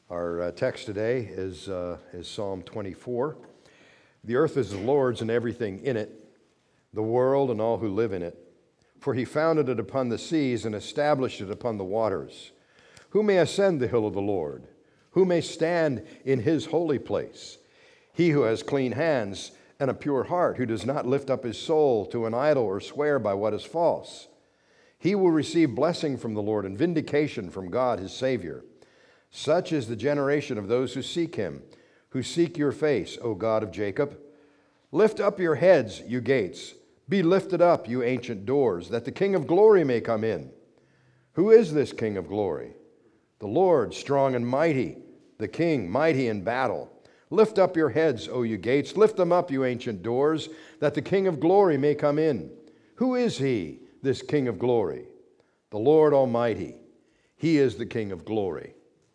Our text today is Psalm 24. The earth is the Lord's and everything in it, the world and all who live in it. For he founded it upon the seas and established it upon the waters. Who may ascend the hill of the Lord? Who may stand in his holy place? He who has clean hands and a pure heart, who does not lift up his soul to an idol or swear by what is false. He will receive blessing from the Lord and vindication from God his Savior. Such is the generation of those who seek him, who seek your face, O God of Jacob. Lift up your heads, you gates. Be lifted up, you ancient doors, that the King of glory may come in. Who is this King of glory? The Lord, strong and mighty, the King, mighty in battle. Lift up your heads, O you gates. Lift them up, you ancient doors, that the King of glory may come in. Who is he, this King of glory? The Lord Almighty. He is the King of glory.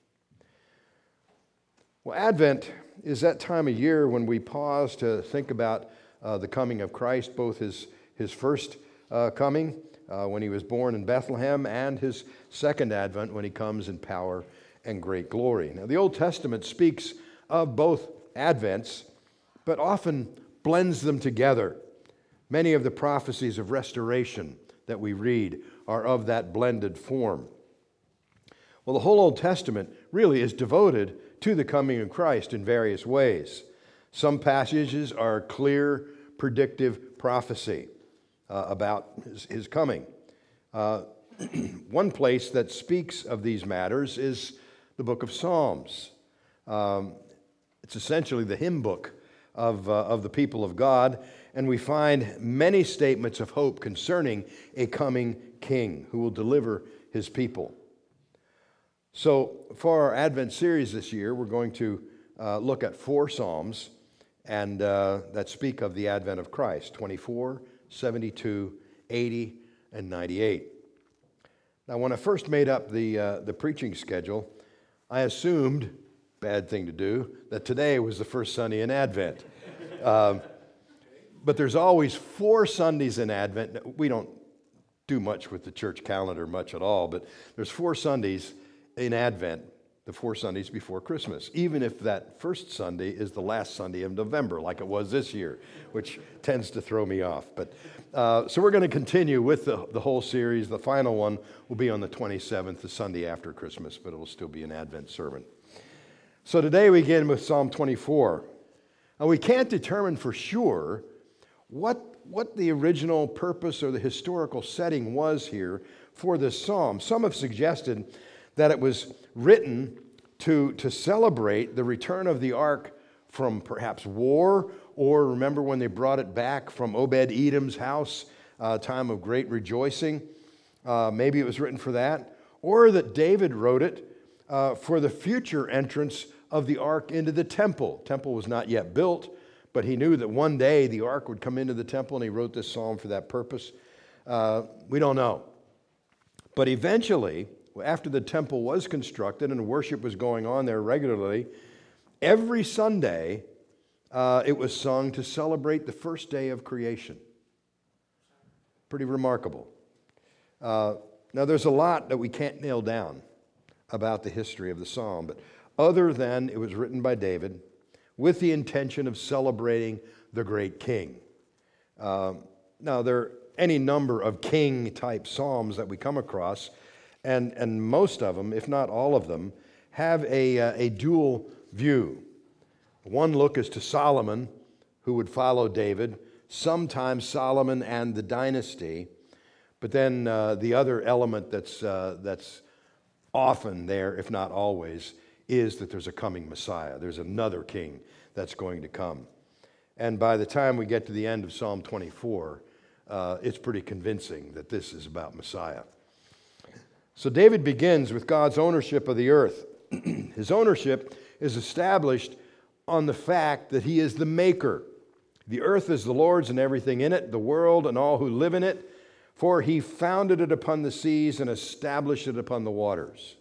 Well, Advent is that time of year when we pause to think about the coming of Christ, both his first coming when he was born in Bethlehem and his second advent when he comes in power and great glory. Now, the Old Testament speaks of both advents, but often blends them together. Many of the prophecies of restoration that we read are of that blended form. Well, the whole Old Testament really is devoted to the coming of Christ in various ways. Some passages are clear, predictive prophecy about his coming. One place that speaks of these matters is the book of Psalms. It's essentially the hymn book of the people of God, and we find many statements of hope concerning a coming king who will deliver his people. So for our Advent series this year, we're going to look at 4 Psalms and that speak of the advent of Christ, 24, 72, 80, and 98. Now, when I first made up the preaching schedule, I assumed, bad thing to do, that today was the first Sunday in Advent. But there's always 4 Sundays in Advent. We don't do much with the church calendar, much at all, but there's 4 Sundays in Advent, the 4 Sundays before Christmas, even if that first Sunday is the last Sunday of November, like it was this year, which tends to throw me off. But so we're going to continue with the whole series. The final one will be on the 27th, the Sunday after Christmas, but it will still be an Advent sermon. So today we begin with Psalm 24. Now, we can't determine for sure what the original purpose or the historical setting was here for this psalm. Some have suggested that it was written to celebrate the return of the ark from perhaps war, or remember when they brought it back from Obed-Edom's house, a time of great rejoicing. Maybe it was written for that. Or that David wrote it for the future entrance of the ark into the temple. Temple was not yet built, but he knew that one day the ark would come into the temple, and he wrote this psalm for that purpose. We don't know. But eventually, after the temple was constructed and worship was going on there regularly, every Sunday it was sung to celebrate the first day of creation. Pretty remarkable. Now, there's a lot that we can't nail down about the history of the psalm, but other than it was written by David with the intention of celebrating the great king. Now, there are any number of king-type psalms that we come across, and most of them, if not all of them, have a dual view. One look is to Solomon, who would follow David, sometimes Solomon and the dynasty, but then the other element that's often there, if not always, is that there's a coming Messiah. There's another king that's going to come. And by the time we get to the end of Psalm 24, it's pretty convincing that this is about Messiah. So David begins with God's ownership of the earth. His ownership is established on the fact that he is the maker. The earth is the Lord's and everything in it, the world and all who live in it, for he founded it upon the seas and established it upon the waters.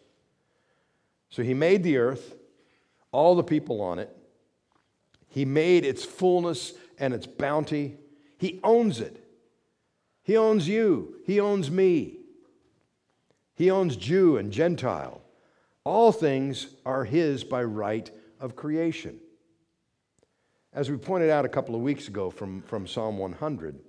So he made the earth, all the people on it. He made its fullness and its bounty. He owns it. He owns you. He owns me. He owns Jew and Gentile, All things are his by right of creation. As we pointed out a couple of weeks ago from Psalm 100,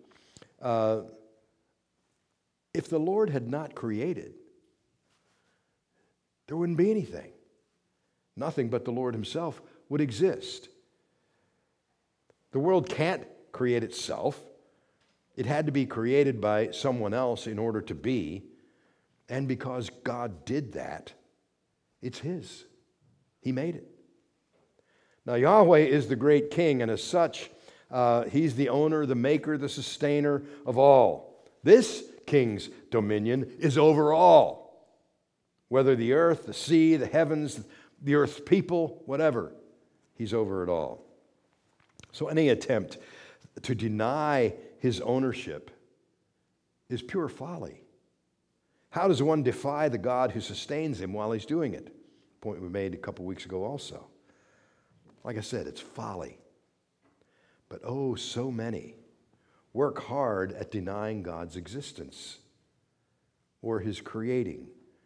if the Lord had not created, there wouldn't be anything. Nothing but the Lord himself would exist. The world can't create itself. It had to be created by someone else in order to be. And because God did that, it's his. He made it. Now, Yahweh is the great king, and as such, he's the owner, the maker, the sustainer of all. This king's dominion is over all. Whether the earth, the sea, the heavens, the earth's people, whatever, he's over it all. So any attempt to deny his ownership is pure folly. How does one defy the God who sustains him while he's doing it? Point we made a couple weeks ago also. Like I said, it's folly. But oh, so many work hard at denying God's existence or his creating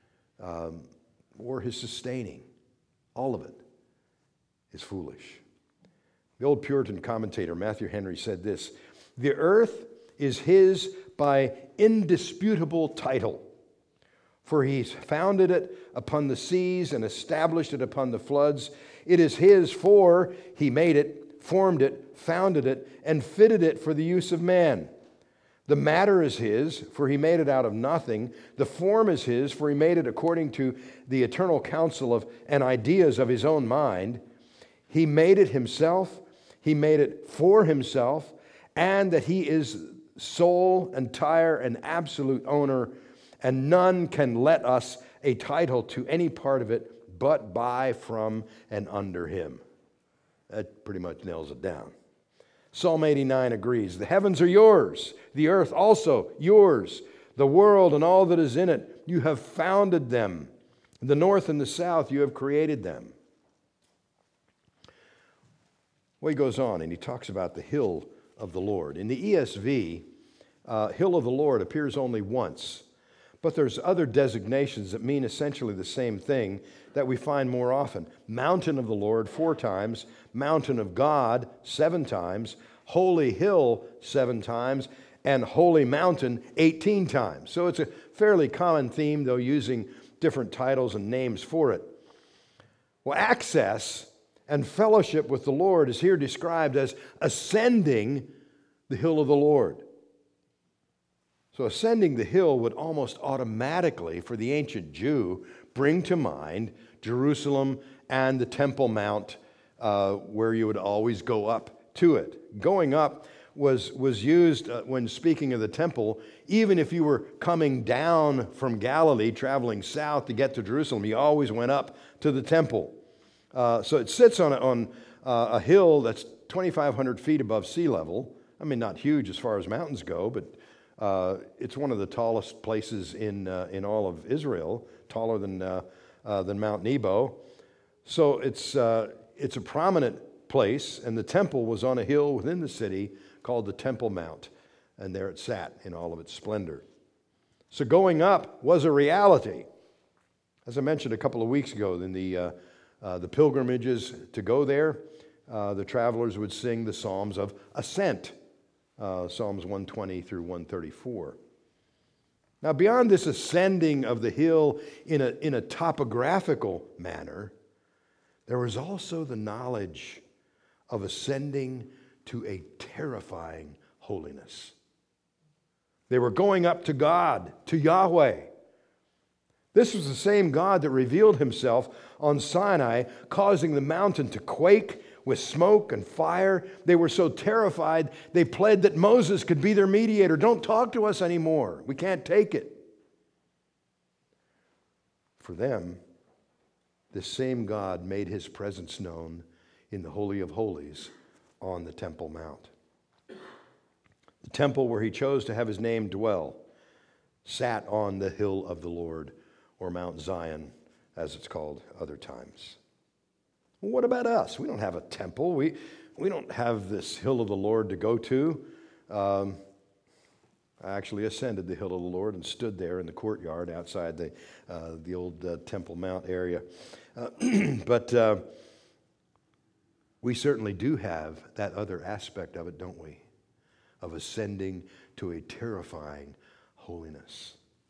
or his sustaining. All of it is foolish. The old Puritan commentator Matthew Henry said this: "The earth is his by indisputable title, for he's founded it upon the seas and established it upon the floods. It is his, for he made it, formed it, founded it, and fitted it for the use of man. The matter is his, for he made it out of nothing. The form is his, for he made it according to the eternal counsel of and ideas of his own mind. He made it himself. He made it for himself, and that he is sole, entire, and absolute owner, and none can let us a title to any part of it but by, from, and under him." That pretty much nails it down. Psalm 89 agrees. "The heavens are yours, the earth also yours, the world and all that is in it. You have founded them. The north and the south, you have created them." Well, he goes on and he talks about the hill of the Lord. In the ESV, hill of the Lord appears only once, but there's other designations that mean essentially the same thing that we find more often. Mountain of the Lord 4 times, mountain of God 7 times, holy hill 7 times, and holy mountain 18 times. So it's a fairly common theme, though using different titles and names for it. Well, access and fellowship with the Lord is here described as ascending the hill of the Lord. So ascending the hill would almost automatically, for the ancient Jew, bring to mind Jerusalem and the Temple Mount, where you would always go up to it. Going up was used when speaking of the temple. Even if you were coming down from Galilee, traveling south to get to Jerusalem, you always went up to the temple. So it sits on a hill that's 2,500 feet above sea level. I mean, not huge as far as mountains go, but it's one of the tallest places in all of Israel, taller than Mount Nebo. So it's a prominent place, and the temple was on a hill within the city called the Temple Mount, and there it sat in all of its splendor. So going up was a reality. As I mentioned a couple of weeks ago, in the pilgrimages to go there, the travelers would sing the Psalms of Ascent, Psalms 120 through 134. Now, beyond this ascending of the hill in a topographical manner, there was also the knowledge of ascending to a terrifying holiness. They were going up to God, to Yahweh. This was the same God that revealed himself on Sinai, causing the mountain to quake with smoke and fire. They were so terrified, they pled that Moses could be their mediator. Don't talk to us anymore. We can't take it. For them, this same God made his presence known in the Holy of Holies on the Temple Mount. The temple where he chose to have his name dwell sat on the hill of the Lord, or Mount Zion, as it's called other times. Well, what about us? We don't have a temple. We don't have this hill of the Lord to go to. I actually ascended the hill of the Lord and stood there in the courtyard outside the old Temple Mount area. But we certainly do have that other aspect of it, don't we? Of ascending to a terrifying holiness.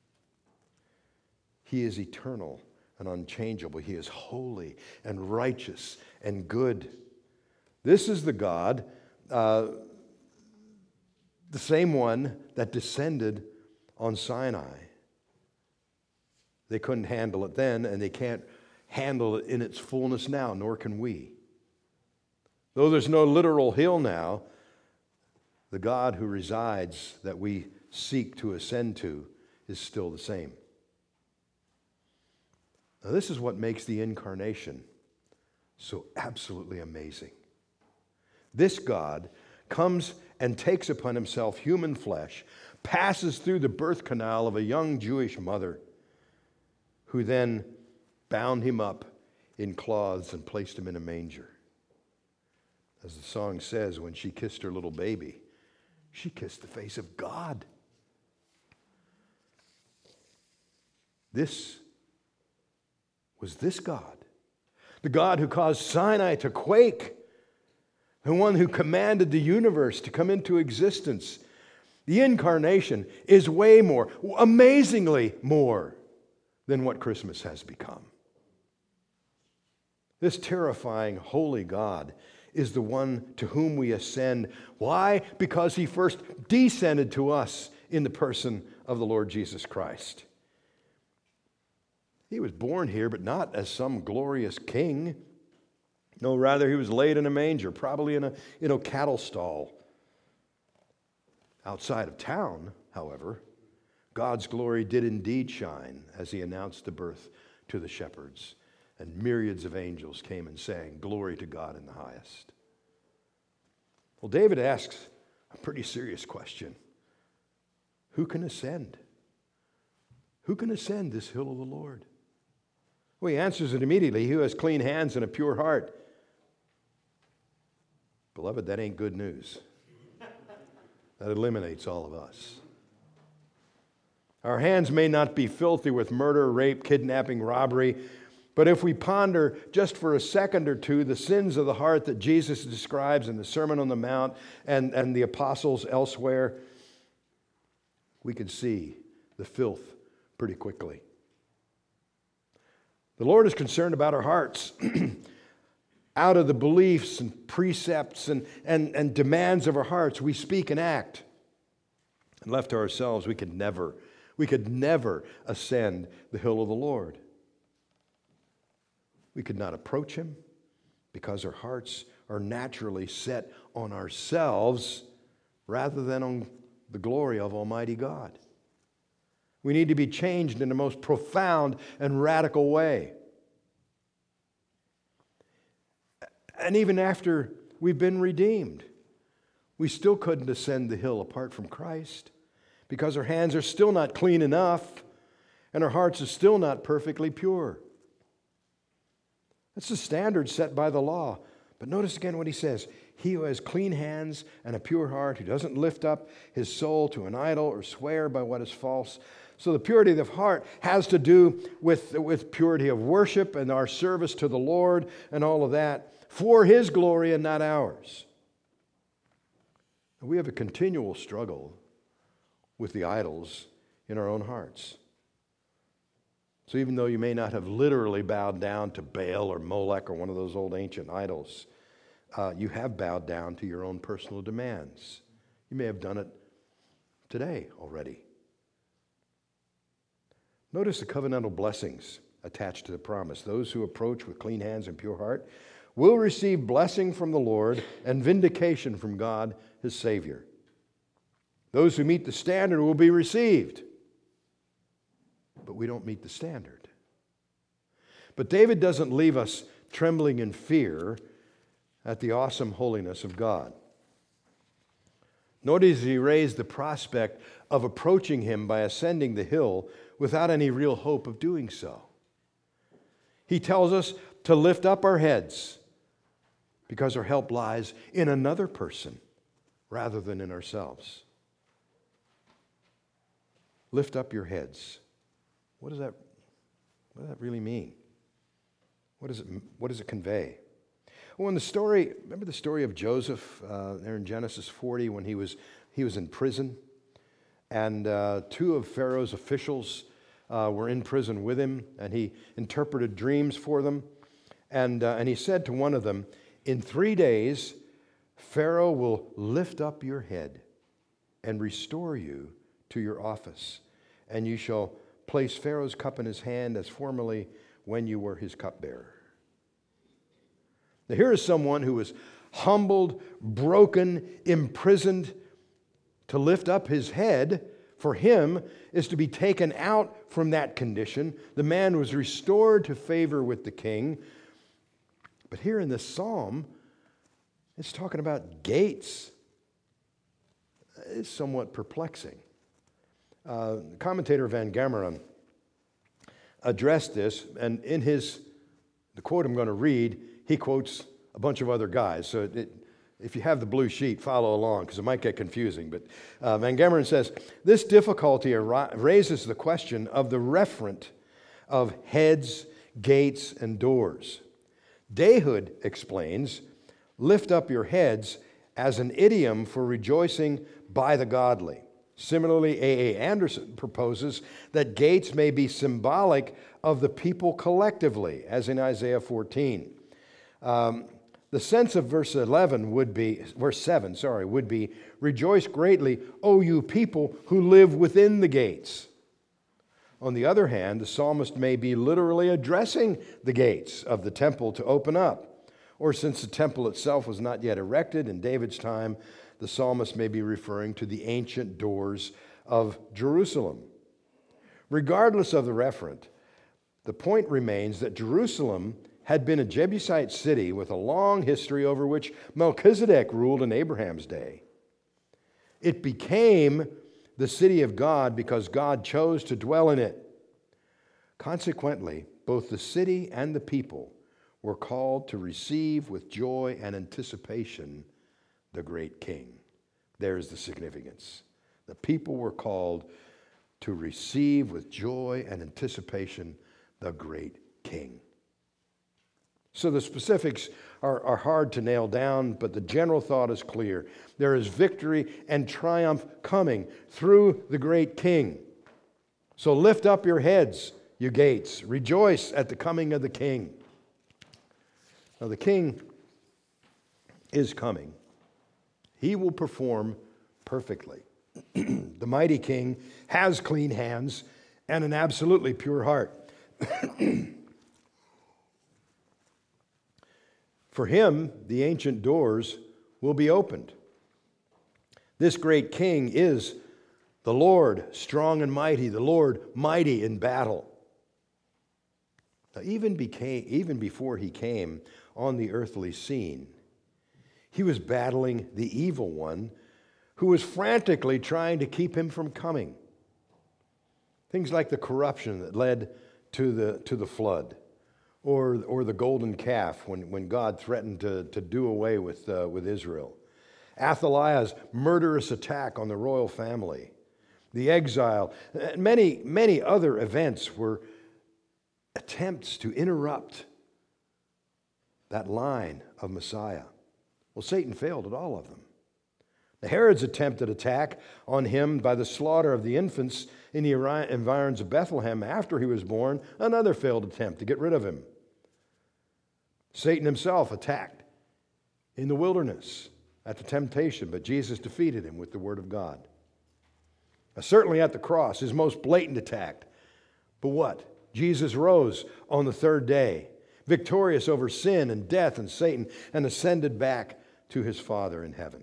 He is eternal and unchangeable. He is holy and righteous and good. This is the God, the same one that descended on Sinai. They couldn't handle it then, and they can't handle it in its fullness now, nor can we. Though there's no literal hill now, the God who resides that we seek to ascend to is still the same. Now, this is what makes the incarnation so absolutely amazing. This God comes and takes upon himself human flesh, passes through the birth canal of a young Jewish mother, who then bound him up in cloths and placed him in a manger. As the song says, when she kissed her little baby, she kissed the face of God. This was this God, the God who caused Sinai to quake, the one who commanded the universe to come into existence. The incarnation is way more, amazingly more, than what Christmas has become. This terrifying, holy God is the one to whom we ascend. Why? Because he first descended to us in the person of the Lord Jesus Christ. He was born here, but not as some glorious king. No, rather he was laid in a manger, probably in a cattle stall. Outside of town, however, God's glory did indeed shine as he announced the birth to the shepherds. And myriads of angels came and sang, "Glory to God in the highest." Well, David asks a pretty serious question. Who can ascend? Who can ascend this hill of the Lord? Well, he answers it immediately. He who has clean hands and a pure heart. Beloved, that ain't good news. That eliminates all of us. Our hands may not be filthy with murder, rape, kidnapping, robbery, but if we ponder just for a second or two the sins of the heart that Jesus describes in the Sermon on the Mount and the apostles elsewhere, we can see the filth pretty quickly. The Lord is concerned about our hearts. Out of the beliefs and precepts and demands of our hearts, we speak and act. And left to ourselves, we could never ascend the hill of the Lord. We could not approach him because our hearts are naturally set on ourselves rather than on the glory of Almighty God. We need to be changed in the most profound and radical way. And even after we've been redeemed, we still couldn't ascend the hill apart from Christ because our hands are still not clean enough and our hearts are still not perfectly pure. That's the standard set by the law. But notice again what he says. He who has clean hands and a pure heart, who doesn't lift up his soul to an idol or swear by what is false. So the purity of the heart has to do with purity of worship and our service to the Lord and all of that for his glory and not ours. We have a continual struggle with the idols in our own hearts. So even though you may not have literally bowed down to Baal or Molech or one of those old ancient idols, you have bowed down to your own personal demands. You may have done it today already. Notice the covenantal blessings attached to the promise. Those who approach with clean hands and pure heart will receive blessing from the Lord and vindication from God, his Savior. Those who meet the standard will be received. But we don't meet the standard. But David doesn't leave us trembling in fear at the awesome holiness of God. Nor does he raise the prospect of approaching him by ascending the hill without any real hope of doing so. He tells us to lift up our heads because our help lies in another person rather than in ourselves. lift up your heads. What does that really mean? What does it convey? Well, remember the story of Joseph there in Genesis 40 when he was in prison, and two of Pharaoh's officials were in prison with him, and he interpreted dreams for them, and he said to one of them, "In 3 days, Pharaoh will lift up your head and restore you to your office, and you shall place Pharaoh's cup in his hand as formerly when you were his cupbearer." Now, here is someone who was humbled, broken, imprisoned. To lift up his head for him is to be taken out from that condition. The man was restored to favor with the king. But here in this psalm, it's talking about gates. It's somewhat perplexing. Commentator Van Gameren addressed this, and in the quote I'm going to read, he quotes a bunch of other guys. So if you have the blue sheet, follow along, because it might get confusing. But Van Gameren says, this difficulty raises the question of the referent of heads, gates, and doors. Dayhood explains, lift up your heads as an idiom for rejoicing by the godly. Similarly, A.A. Anderson proposes that gates may be symbolic of the people collectively, as in Isaiah 14. The sense of verse 7 would be, rejoice greatly, O you people who live within the gates. On the other hand, the psalmist may be literally addressing the gates of the temple to open up. Or since the temple itself was not yet erected in David's time, the psalmist may be referring to the ancient doors of Jerusalem. Regardless of the referent, the point remains that Jerusalem had been a Jebusite city with a long history over which Melchizedek ruled in Abraham's day. It became the city of God because God chose to dwell in it. Consequently, both the city and the people were called to receive with joy and anticipation the great king. There's the significance. The people were called to receive with joy and anticipation the great king. So the specifics are hard to nail down, but the general thought is clear. There is victory and triumph coming through the great king. So lift up your heads, you gates. Rejoice at the coming of the king. Now the king is coming. He will perform perfectly. The mighty king has clean hands and an absolutely pure heart. For him, the ancient doors will be opened. This great king is the Lord, strong and mighty, the Lord mighty in battle. Now, even before he came on the earthly scene, he was battling the evil one who was frantically trying to keep him from coming. Things like the corruption that led to the flood, or the golden calf when God threatened to do away with Israel. Athaliah's murderous attack on the royal family, the exile, many, many other events were attempts to interrupt that line of Messiah. Well, Satan failed at all of them. Herod's attempted attack on him by the slaughter of the infants in the environs of Bethlehem after he was born, another failed attempt to get rid of him. Satan himself attacked in the wilderness at the temptation, but Jesus defeated him with the word of God. Certainly at the cross, his most blatant attack. But what? Jesus rose on the third day, victorious over sin and death and Satan, and ascended back to his Father in heaven.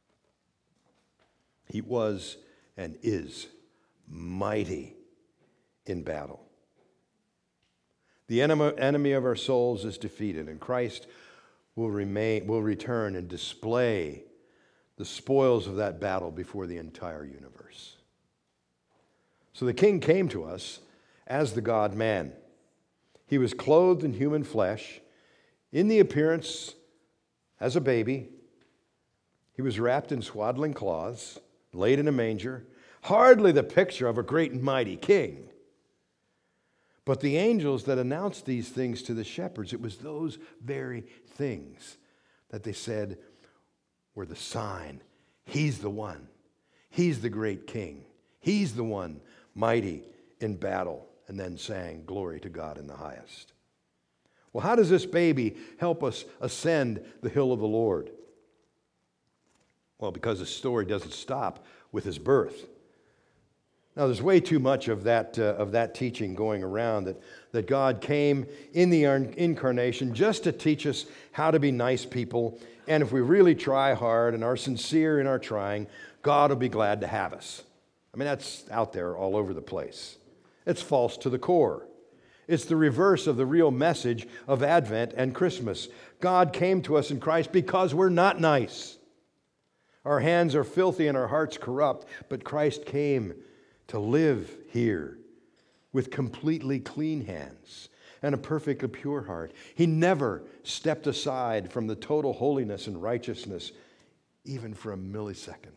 He was and is mighty in battle. The enemy of our souls is defeated, and Christ will return and display the spoils of that battle before the entire universe. So the King came to us as the God-man. He was clothed in human flesh, in the appearance as a baby. He was wrapped in swaddling cloths, laid in a manger. Hardly the picture of a great and mighty king. But the angels that announced these things to the shepherds, it was those very things that they said were the sign. He's the one. He's the great king. He's the one mighty in battle. And then sang, glory to God in the highest. Well, how does this baby help us ascend the hill of the Lord? Well, because the story doesn't stop with his birth. Now, there's way too much of that teaching going around that God came in the incarnation just to teach us how to be nice people. And if we really try hard and are sincere in our trying, God will be glad to have us. I mean, that's out there all over the place. It's false to the core. It's the reverse of the real message of Advent and Christmas. God came to us in Christ because we're not nice. Our hands are filthy and our hearts corrupt, but Christ came to live here with completely clean hands and a perfectly pure heart. He never stepped aside from the total holiness and righteousness, even for a millisecond.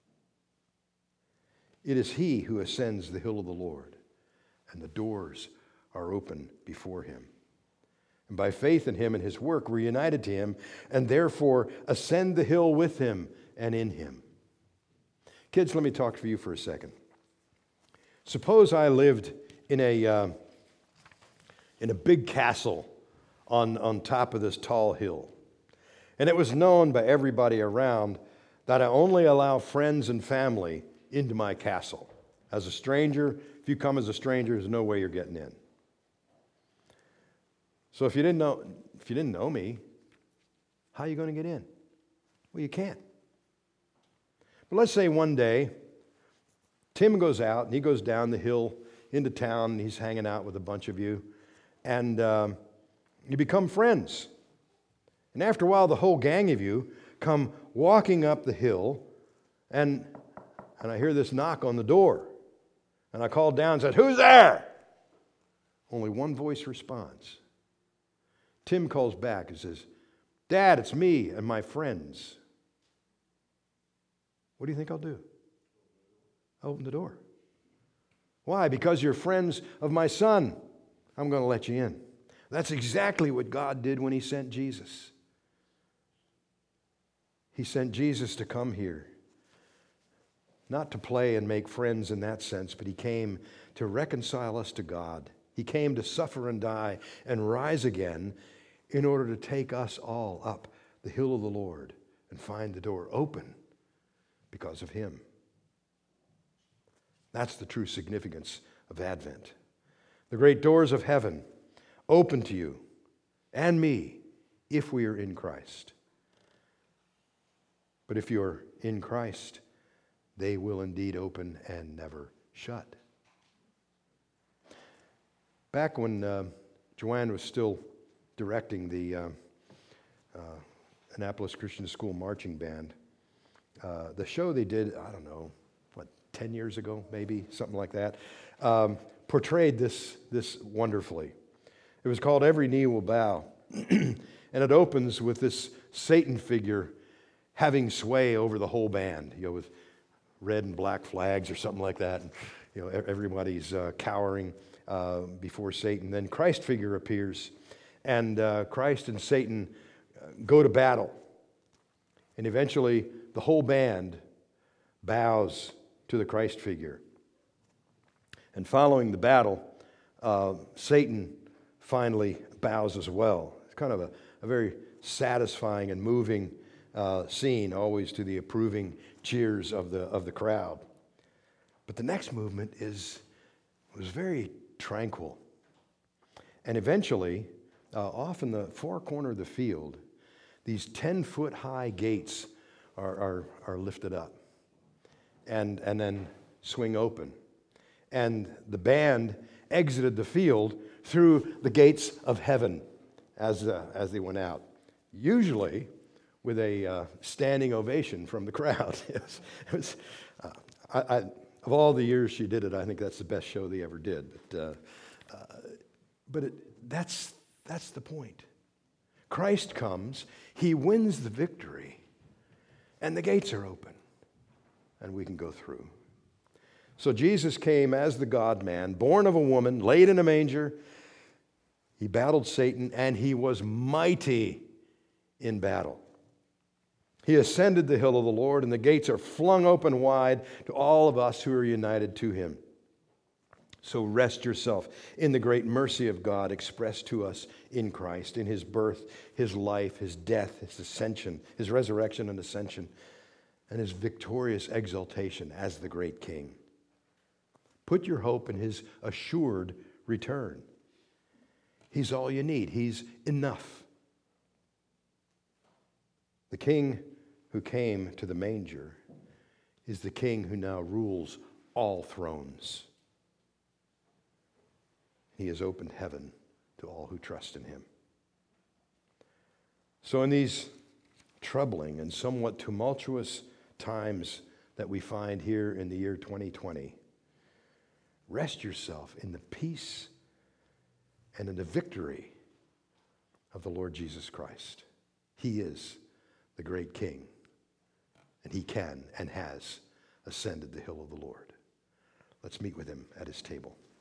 It is He who ascends the hill of the Lord, and the doors are open before Him. And by faith in Him and His work, we're united to Him, and therefore ascend the hill with Him and in Him. Kids, let me talk to you for a second. Suppose I lived in a big castle on top of this tall hill, and it was known by everybody around that I only allow friends and family into my castle. As a stranger, if you come as a stranger, there's no way you're getting in. So if you didn't know me, how are you going to get in? Well, you can't. But let's say one day, Tim goes out and he goes down the hill into town and he's hanging out with a bunch of you, and you become friends. And after a while, the whole gang of you come walking up the hill, and I hear this knock on the door. And I called down and said, "Who's there?" Only one voice responds. Tim calls back and says, "Dad, it's me and my friends." What do you think I'll do? I'll open the door. Why? Because you're friends of my son. I'm going to let you in. That's exactly what God did when He sent Jesus. He sent Jesus to come here. Not to play and make friends in that sense, but He came to reconcile us to God. He came to suffer and die and rise again in order to take us all up the hill of the Lord and find the door open because of Him. That's the true significance of Advent. The great doors of heaven open to you and me if we are in Christ. But if you're in Christ, they will indeed open and never shut. Back when Joanne was still directing the Annapolis Christian School Marching Band, the show they did, 10 years ago, maybe, something like that, portrayed this wonderfully. It was called Every Knee Will Bow. And it opens with this Satan figure having sway over the whole band, with red and black flags or something like that. And, everybody's cowering before Satan. Then Christ figure appears, and Christ and Satan go to battle. And eventually, the whole band bows to the Christ figure. And following the battle, Satan finally bows as well. It's kind of a very satisfying and moving scene, always to the approving cheers of the crowd. But the next movement was very tranquil. And eventually, off in the far corner of the field, these 10-foot high gates are lifted up and then swing open. And the band exited the field through the gates of heaven as they went out, usually with a standing ovation from the crowd. Of all the years she did it, I think that's the best show they ever did. But that's the point. Christ comes, He wins the victory, and the gates are open, and we can go through. So Jesus came as the God-man, born of a woman, laid in a manger. He battled Satan, and he was mighty in battle. He ascended the hill of the Lord, and the gates are flung open wide to all of us who are united to him. So rest yourself in the great mercy of God expressed to us in Christ, in his birth, his life, his death, his ascension, his resurrection and ascension, and his victorious exaltation as the great King. Put your hope in his assured return. He's all you need. He's enough. The King who came to the manger is the King who now rules all thrones. He has opened heaven to all who trust in him. So in these troubling and somewhat tumultuous times that we find here in the year 2020, rest yourself in the peace and in the victory of the Lord Jesus Christ. He is the great King, and he can and has ascended the hill of the Lord. Let's meet with him at his table.